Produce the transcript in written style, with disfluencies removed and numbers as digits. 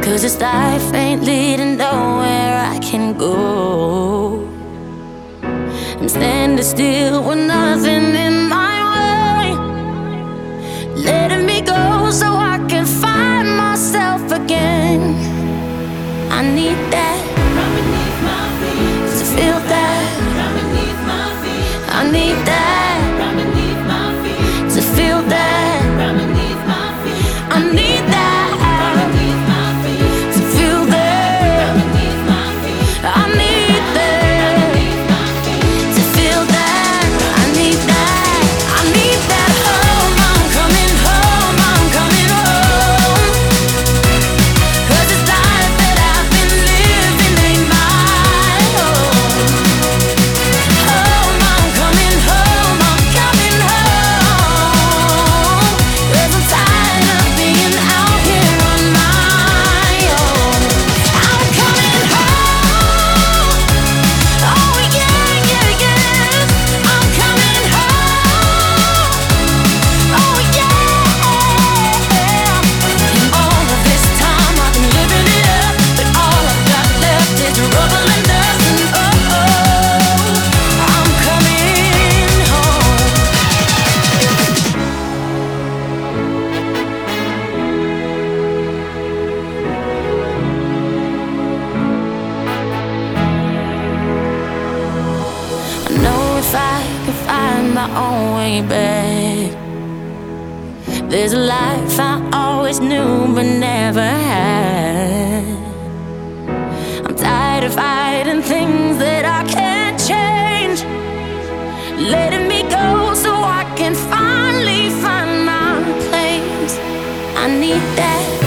'Cause this life ain't leading nowhere I can go. I'm standing still with nothing in my way, letting me go so I can find myself again. I need that from beneath my feet, to feel that from beneath my feet. I need that from beneath my feet, to feel that from beneath my feet. I need that from beneath my feet, to feel that from beneath my feet. I need that to feel that. I need that. I need that home. I'm coming home. I'm coming home. 'Cause this life that I've been living ain't my home. Home, I'm coming home. I'm coming home. 'Cause I'm tired of being out here on my own. I'm coming home. Oh yeah, yeah, yeah. I'm coming home. Oh yeah. And all of this time I've been living it up, but all I've got left is rubble and dust. And I'm coming home. I know if I could find my own way back, there's a life I always knew but never had. I'm tired of fighting things that I can't change, letting me go so I can finally find my place. I need that